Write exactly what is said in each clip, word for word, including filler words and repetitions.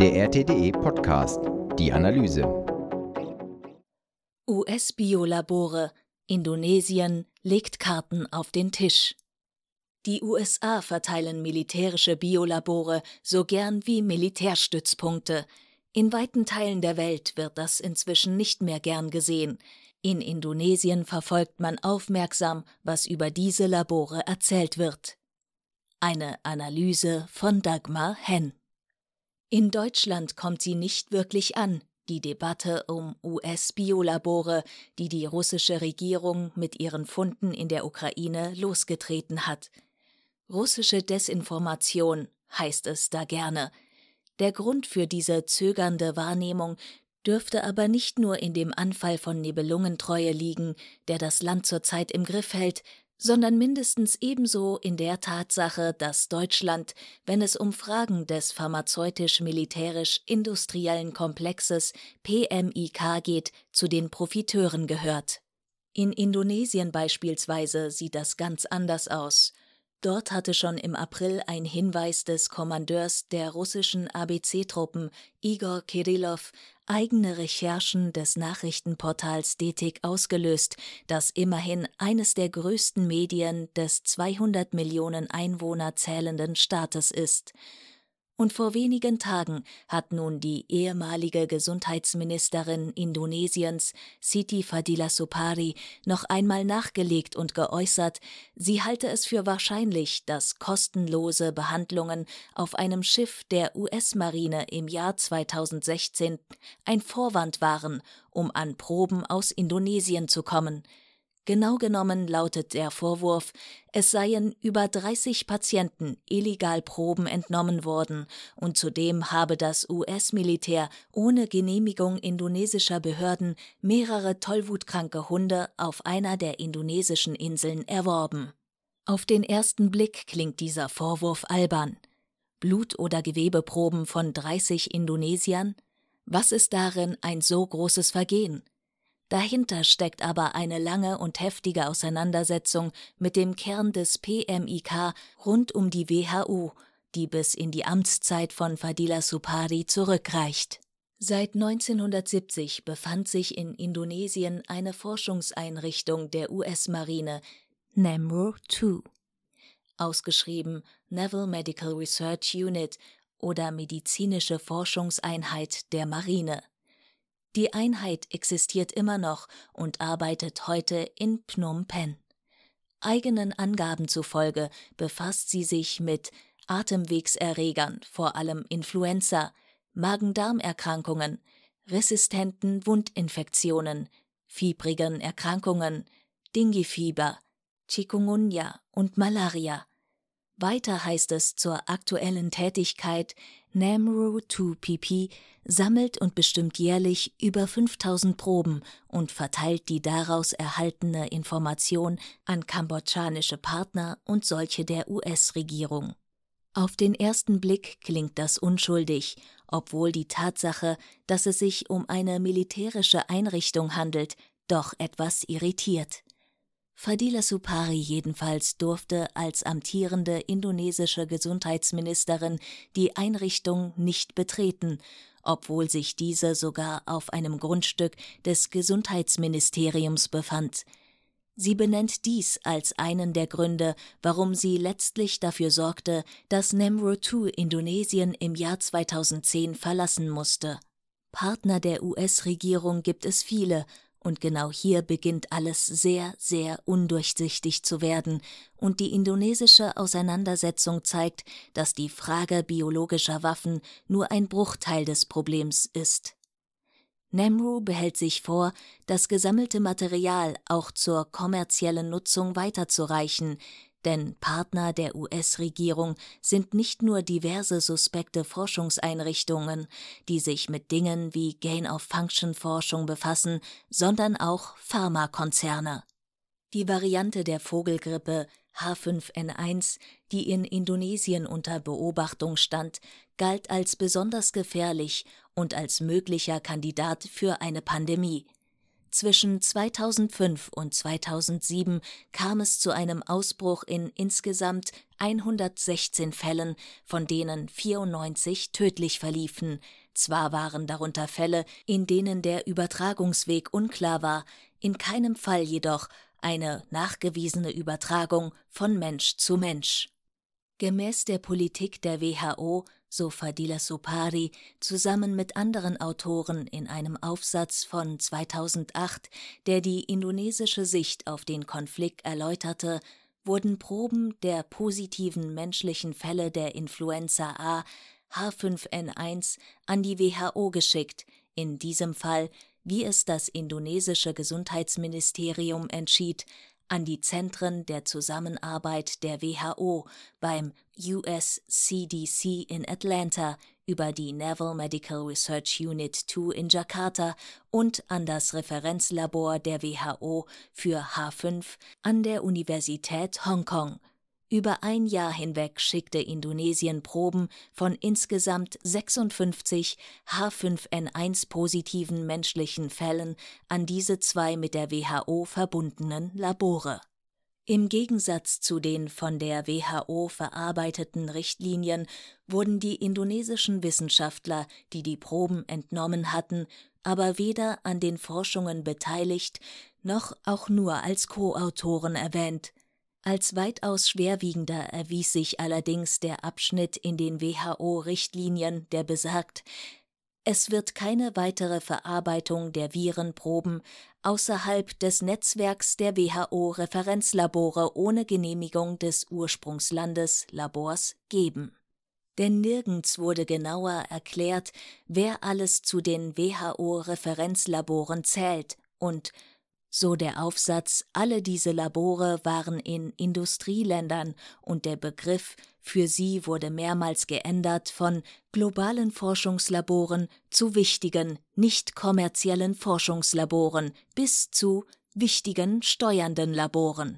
Der R T D E-Podcast, die Analyse. U S-Biolabore, Indonesien legt Karten auf den Tisch. Die U S A verteilen militärische Biolabore so gern wie Militärstützpunkte. In weiten Teilen der Welt wird das inzwischen nicht mehr gern gesehen. In Indonesien verfolgt man aufmerksam, was über diese Labore erzählt wird. Eine Analyse von Dagmar Henn. In Deutschland kommt sie nicht wirklich an, die Debatte um U S-Biolabore, die die russische Regierung mit ihren Funden in der Ukraine losgetreten hat. Russische Desinformation heißt es da gerne. Der Grund für diese zögernde Wahrnehmung dürfte aber nicht nur in dem Anfall von Nibelungentreue liegen, der das Land zurzeit im Griff hält, sondern mindestens ebenso in der Tatsache, dass Deutschland, wenn es um Fragen des pharmazeutisch-militärisch-industriellen Komplexes P M I K geht, zu den Profiteuren gehört. In Indonesien beispielsweise sieht das ganz anders aus. Dort hatte schon im April ein Hinweis des Kommandeurs der russischen A B C-Truppen, Igor Kirillov, eigene Recherchen des Nachrichtenportals D T I K ausgelöst, das immerhin eines der größten Medien des zweihundert Millionen Einwohner zählenden Staates ist. Und vor wenigen Tagen hat nun die ehemalige Gesundheitsministerin Indonesiens, Siti Fadila Supari, noch einmal nachgelegt und geäußert, sie halte es für wahrscheinlich, dass kostenlose Behandlungen auf einem Schiff der U S-Marine im Jahr zweitausendsechzehn ein Vorwand waren, um an Proben aus Indonesien zu kommen. Genau genommen lautet der Vorwurf, es seien über dreißig Patienten illegal Proben entnommen worden und zudem habe das U S-Militär ohne Genehmigung indonesischer Behörden mehrere tollwutkranke Hunde auf einer der indonesischen Inseln erworben. Auf den ersten Blick klingt dieser Vorwurf albern. Blut- oder Gewebeproben von dreißig Indonesiern? Was ist darin ein so großes Vergehen? Dahinter steckt aber eine lange und heftige Auseinandersetzung mit dem Kern des P M I K rund um die W H O, die bis in die Amtszeit von Fadila Supari zurückreicht. Seit neunzehnhundertsiebzig befand sich in Indonesien eine Forschungseinrichtung der U S-Marine, NAMRO zwei, ausgeschrieben Naval Medical Research Unit oder Medizinische Forschungseinheit der Marine. Die Einheit existiert immer noch und arbeitet heute in Phnom Penh. Eigenen Angaben zufolge befasst sie sich mit Atemwegserregern, vor allem Influenza, Magen-Darm-Erkrankungen, resistenten Wundinfektionen, fiebrigen Erkrankungen, Dengue-Fieber, Chikungunya und Malaria. Weiter heißt es zur aktuellen Tätigkeit, NAMRO zwei P P sammelt und bestimmt jährlich über fünftausend Proben und verteilt die daraus erhaltene Information an kambodschanische Partner und solche der U S-Regierung. Auf den ersten Blick klingt das unschuldig, obwohl die Tatsache, dass es sich um eine militärische Einrichtung handelt, doch etwas irritiert. Fadila Supari jedenfalls durfte als amtierende indonesische Gesundheitsministerin die Einrichtung nicht betreten, obwohl sich diese sogar auf einem Grundstück des Gesundheitsministeriums befand. Sie benennt dies als einen der Gründe, warum sie letztlich dafür sorgte, dass NAMRO zwei Indonesien im Jahr zweitausendzehn verlassen musste. Partner der U S-Regierung gibt es viele, und genau hier beginnt alles sehr, sehr undurchsichtig zu werden, und die indonesische Auseinandersetzung zeigt, dass die Frage biologischer Waffen nur ein Bruchteil des Problems ist. NAMRO behält sich vor, das gesammelte Material auch zur kommerziellen Nutzung weiterzureichen, denn Partner der U S-Regierung sind nicht nur diverse suspekte Forschungseinrichtungen, die sich mit Dingen wie Gain-of-Function-Forschung befassen, sondern auch Pharmakonzerne. Die Variante der Vogelgrippe H fünf N eins, die in Indonesien unter Beobachtung stand, galt als besonders gefährlich und als möglicher Kandidat für eine Pandemie. Zwischen zweitausendfünf und zweitausendsieben kam es zu einem Ausbruch in insgesamt hundertsechzehn Fällen, von denen vierundneunzig tödlich verliefen. Zwar waren darunter Fälle, in denen der Übertragungsweg unklar war, in keinem Fall jedoch eine nachgewiesene Übertragung von Mensch zu Mensch. Gemäß der Politik der W H O, so Fadila Supari, zusammen mit anderen Autoren in einem Aufsatz von zweitausendacht, der die indonesische Sicht auf den Konflikt erläuterte, wurden Proben der positiven menschlichen Fälle der Influenza A H fünf N eins an die W H O geschickt, in diesem Fall, wie es das indonesische Gesundheitsministerium entschied, an die Zentren der Zusammenarbeit der W H O beim U S C D C in Atlanta, über die Naval Medical Research Unit zwei in Jakarta und an das Referenzlabor der W H O für H fünf an der Universität Hongkong. Über ein Jahr hinweg schickte Indonesien Proben von insgesamt sechsundfünfzig H fünf N eins positiven menschlichen Fällen an diese zwei mit der W H O verbundenen Labore. Im Gegensatz zu den von der W H O verarbeiteten Richtlinien wurden die indonesischen Wissenschaftler, die die Proben entnommen hatten, aber weder an den Forschungen beteiligt, noch auch nur als Co-Autoren erwähnt. Als weitaus schwerwiegender erwies sich allerdings der Abschnitt in den W H O-Richtlinien, der besagt, es wird keine weitere Verarbeitung der Virenproben außerhalb des Netzwerks der W H O-Referenzlabore ohne Genehmigung des Ursprungslandes Labors geben. Denn nirgends wurde genauer erklärt, wer alles zu den W H O-Referenzlaboren zählt und so der Aufsatz, alle diese Labore waren in Industrieländern und der Begriff für sie wurde mehrmals geändert von globalen Forschungslaboren zu wichtigen, nicht kommerziellen Forschungslaboren bis zu wichtigen steuernden Laboren.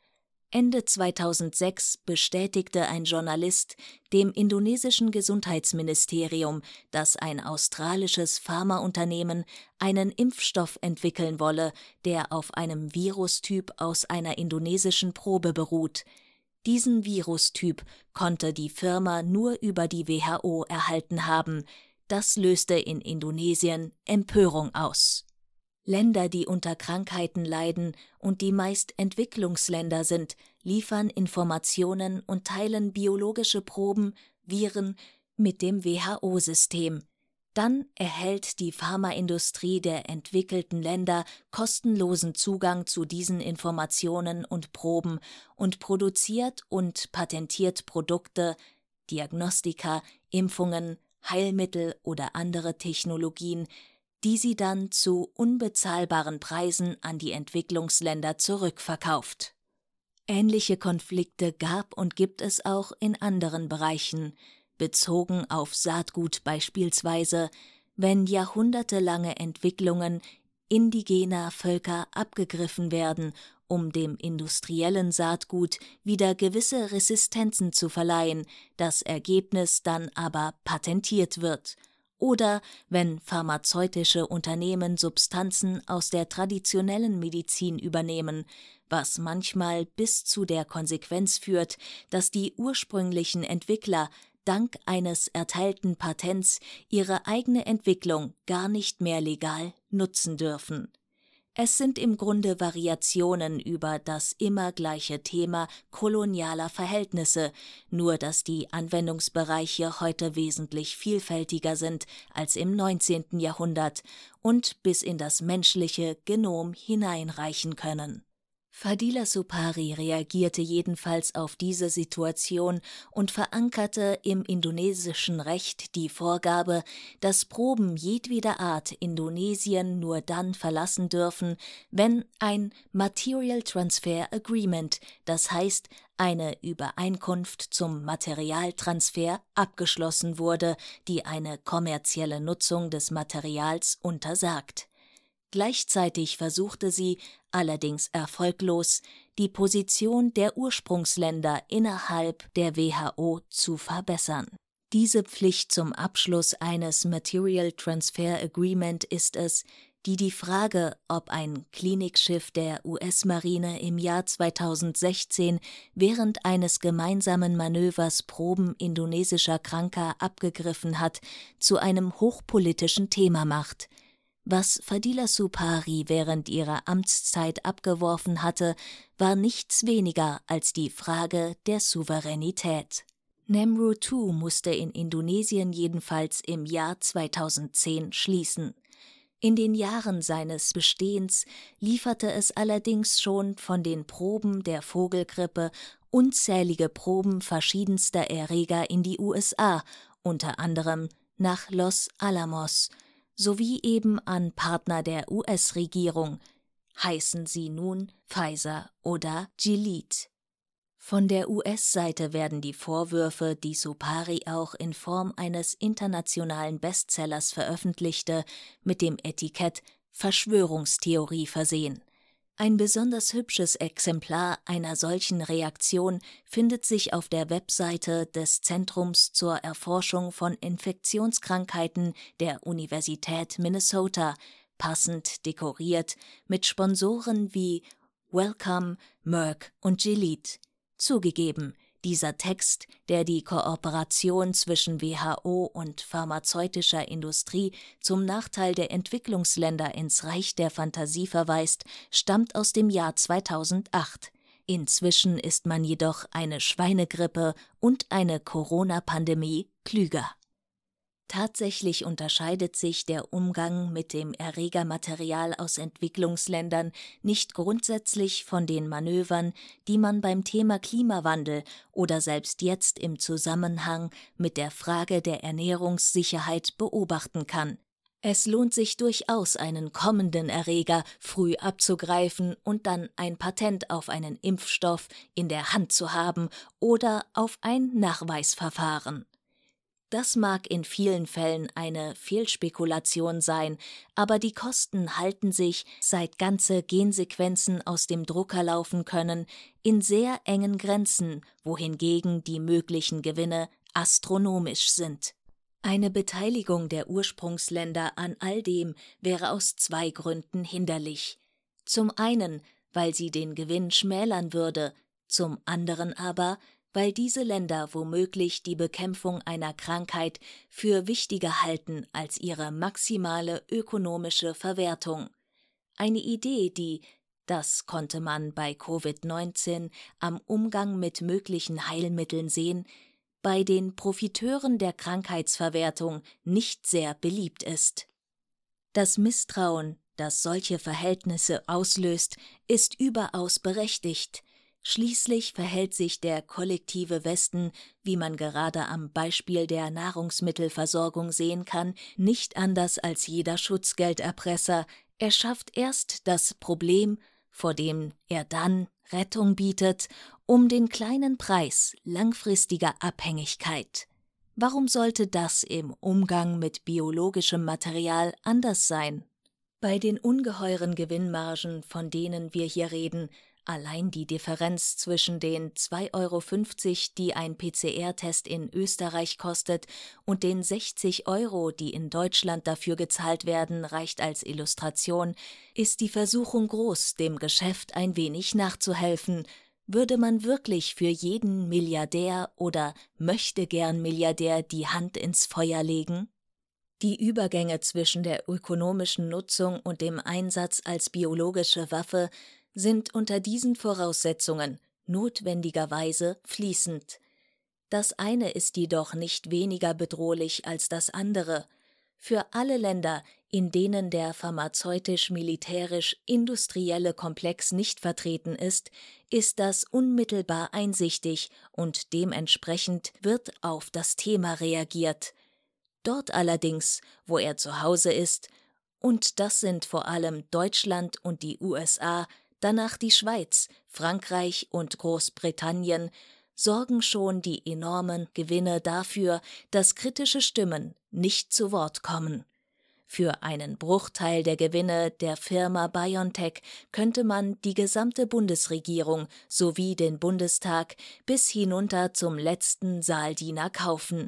Ende zweitausendsechs bestätigte ein Journalist dem indonesischen Gesundheitsministerium, dass ein australisches Pharmaunternehmen einen Impfstoff entwickeln wolle, der auf einem Virustyp aus einer indonesischen Probe beruht. Diesen Virustyp konnte die Firma nur über die W H O erhalten haben. Das löste in Indonesien Empörung aus. Länder, die unter Krankheiten leiden und die meist Entwicklungsländer sind, liefern Informationen und teilen biologische Proben, Viren, mit dem W H O-System. Dann erhält die Pharmaindustrie der entwickelten Länder kostenlosen Zugang zu diesen Informationen und Proben und produziert und patentiert Produkte, Diagnostika, Impfungen, Heilmittel oder andere Technologien, die sie dann zu unbezahlbaren Preisen an die Entwicklungsländer zurückverkauft. Ähnliche Konflikte gab und gibt es auch in anderen Bereichen, bezogen auf Saatgut beispielsweise, wenn jahrhundertelange Entwicklungen indigener Völker abgegriffen werden, um dem industriellen Saatgut wieder gewisse Resistenzen zu verleihen, das Ergebnis dann aber patentiert wird. Oder wenn pharmazeutische Unternehmen Substanzen aus der traditionellen Medizin übernehmen, was manchmal bis zu der Konsequenz führt, dass die ursprünglichen Entwickler dank eines erteilten Patents ihre eigene Entwicklung gar nicht mehr legal nutzen dürfen. Es sind im Grunde Variationen über das immer gleiche Thema kolonialer Verhältnisse, nur dass die Anwendungsbereiche heute wesentlich vielfältiger sind als im neunzehnten Jahrhundert und bis in das menschliche Genom hineinreichen können. Fadila Supari reagierte jedenfalls auf diese Situation und verankerte im indonesischen Recht die Vorgabe, dass Proben jedweder Art Indonesien nur dann verlassen dürfen, wenn ein Material Transfer Agreement, das heißt eine Übereinkunft zum Materialtransfer, abgeschlossen wurde, die eine kommerzielle Nutzung des Materials untersagt. Gleichzeitig versuchte sie, allerdings erfolglos, die Position der Ursprungsländer innerhalb der W H O zu verbessern. Diese Pflicht zum Abschluss eines Material Transfer Agreement ist es, die die Frage, ob ein Klinikschiff der U S-Marine im Jahr zweitausendsechzehn während eines gemeinsamen Manövers Proben indonesischer Kranker abgegriffen hat, zu einem hochpolitischen Thema macht. Was Fadila Supari während ihrer Amtszeit abgeworfen hatte, war nichts weniger als die Frage der Souveränität. Namru zwei musste in Indonesien jedenfalls im Jahr zweitausendzehn schließen. In den Jahren seines Bestehens lieferte es allerdings schon von den Proben der Vogelgrippe unzählige Proben verschiedenster Erreger in die U S A, unter anderem nach Los Alamos, sowie eben an Partner der U S-Regierung, heißen sie nun Pfizer oder Gilead. Von der U S-Seite werden die Vorwürfe, die Supari auch in Form eines internationalen Bestsellers veröffentlichte, mit dem Etikett Verschwörungstheorie versehen. Ein besonders hübsches Exemplar einer solchen Reaktion findet sich auf der Webseite des Zentrums zur Erforschung von Infektionskrankheiten der Universität Minnesota, passend dekoriert mit Sponsoren wie Wellcome, Merck und Gilead. Zugegeben, dieser Text, der die Kooperation zwischen W H O und pharmazeutischer Industrie zum Nachteil der Entwicklungsländer ins Reich der Fantasie verweist, stammt aus dem Jahr zweitausendacht. Inzwischen ist man jedoch eine Schweinegrippe und eine Corona-Pandemie klüger. Tatsächlich unterscheidet sich der Umgang mit dem Erregermaterial aus Entwicklungsländern nicht grundsätzlich von den Manövern, die man beim Thema Klimawandel oder selbst jetzt im Zusammenhang mit der Frage der Ernährungssicherheit beobachten kann. Es lohnt sich durchaus, einen kommenden Erreger früh abzugreifen und dann ein Patent auf einen Impfstoff in der Hand zu haben oder auf ein Nachweisverfahren. Das mag in vielen Fällen eine Fehlspekulation sein, aber die Kosten halten sich, seit ganze Gensequenzen aus dem Drucker laufen können, in sehr engen Grenzen, wohingegen die möglichen Gewinne astronomisch sind. Eine Beteiligung der Ursprungsländer an all dem wäre aus zwei Gründen hinderlich. Zum einen, weil sie den Gewinn schmälern würde, zum anderen aber, weil diese Länder womöglich die Bekämpfung einer Krankheit für wichtiger halten als ihre maximale ökonomische Verwertung. Eine Idee, die, das konnte man bei Covid neunzehn am Umgang mit möglichen Heilmitteln sehen, bei den Profiteuren der Krankheitsverwertung nicht sehr beliebt ist. Das Misstrauen, das solche Verhältnisse auslöst, ist überaus berechtigt. Schließlich verhält sich der kollektive Westen, wie man gerade am Beispiel der Nahrungsmittelversorgung sehen kann, nicht anders als jeder Schutzgelderpresser. Er schafft erst das Problem, vor dem er dann Rettung bietet, um den kleinen Preis langfristiger Abhängigkeit. Warum sollte das im Umgang mit biologischem Material anders sein? Bei den ungeheuren Gewinnmargen, von denen wir hier reden, allein die Differenz zwischen den zwei Euro fünfzig, die ein P C R-Test in Österreich kostet, und den sechzig Euro, die in Deutschland dafür gezahlt werden, reicht als Illustration, ist die Versuchung groß, dem Geschäft ein wenig nachzuhelfen. Würde man wirklich für jeden Milliardär oder Möchtegern-Milliardär die Hand ins Feuer legen? Die Übergänge zwischen der ökonomischen Nutzung und dem Einsatz als biologische Waffe sind unter diesen Voraussetzungen notwendigerweise fließend. Das eine ist jedoch nicht weniger bedrohlich als das andere. Für alle Länder, in denen der pharmazeutisch-militärisch-industrielle Komplex nicht vertreten ist, ist das unmittelbar einsichtig und dementsprechend wird auf das Thema reagiert. Dort allerdings, wo er zu Hause ist, und das sind vor allem Deutschland und die U S A, danach die Schweiz, Frankreich und Großbritannien, sorgen schon die enormen Gewinne dafür, dass kritische Stimmen nicht zu Wort kommen. Für einen Bruchteil der Gewinne der Firma BioNTech könnte man die gesamte Bundesregierung sowie den Bundestag bis hinunter zum letzten Saaldiener kaufen.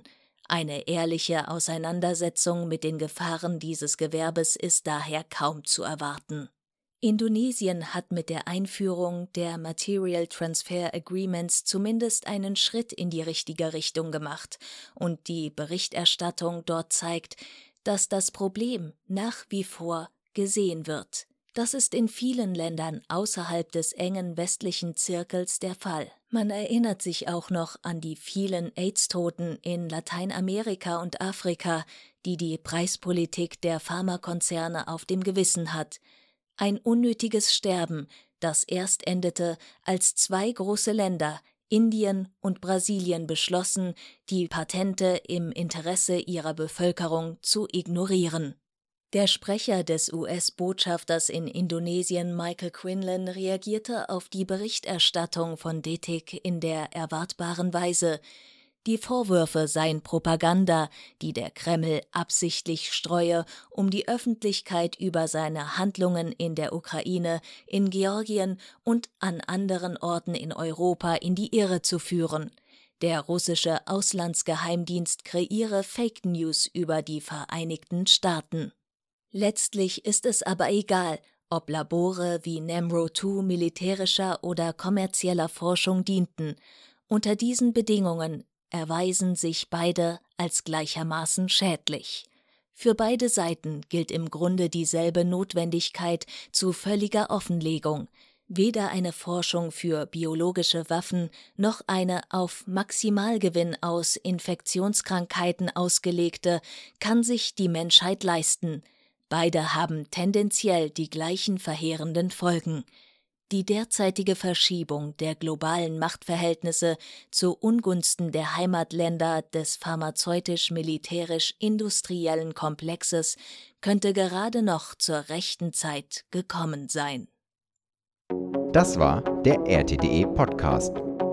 Eine ehrliche Auseinandersetzung mit den Gefahren dieses Gewerbes ist daher kaum zu erwarten. Indonesien hat mit der Einführung der Material Transfer Agreements zumindest einen Schritt in die richtige Richtung gemacht, und die Berichterstattung dort zeigt, dass das Problem nach wie vor gesehen wird. Das ist in vielen Ländern außerhalb des engen westlichen Zirkels der Fall. Man erinnert sich auch noch an die vielen AIDS-Toten in Lateinamerika und Afrika, die die Preispolitik der Pharmakonzerne auf dem Gewissen hat. Ein unnötiges Sterben, das erst endete, als zwei große Länder, Indien und Brasilien, beschlossen, die Patente im Interesse ihrer Bevölkerung zu ignorieren. Der Sprecher des U S-Botschafters in Indonesien, Michael Quinlan, reagierte auf die Berichterstattung von D T I C in der erwartbaren Weise: Die Vorwürfe seien Propaganda, die der Kreml absichtlich streue, um die Öffentlichkeit über seine Handlungen in der Ukraine, in Georgien und an anderen Orten in Europa in die Irre zu führen. Der russische Auslandsgeheimdienst kreiere Fake News über die Vereinigten Staaten. Letztlich ist es aber egal, ob Labore wie Namro zwei militärischer oder kommerzieller Forschung dienten. Unter diesen Bedingungen erweisen sich beide als gleichermaßen schädlich. Für beide Seiten gilt im Grunde dieselbe Notwendigkeit zu völliger Offenlegung. Weder eine Forschung für biologische Waffen noch eine auf Maximalgewinn aus Infektionskrankheiten ausgelegte kann sich die Menschheit leisten. Beide haben tendenziell die gleichen verheerenden Folgen. Die derzeitige Verschiebung der globalen Machtverhältnisse zu Ungunsten der Heimatländer des pharmazeutisch-militärisch-industriellen Komplexes könnte gerade noch zur rechten Zeit gekommen sein. Das war der R T D E Podcast.